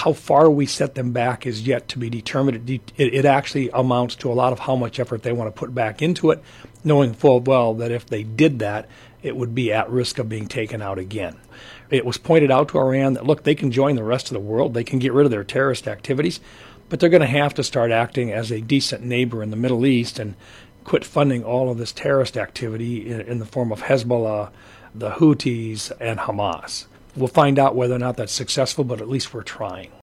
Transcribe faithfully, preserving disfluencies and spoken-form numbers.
how far we set them back is yet to be determined. It, it, it actually amounts to a lot of how much effort they want to put back into it, knowing full well that if they did that, it would be at risk of being taken out again. It was pointed out to Iran that, look, they can join the rest of the world, they can get rid of their terrorist activities, but they're going to have to start acting as a decent neighbor in the Middle East and quit funding all of this terrorist activity in, in the form of Hezbollah, the Houthis, and Hamas. We'll find out whether or not that's successful, but at least we're trying.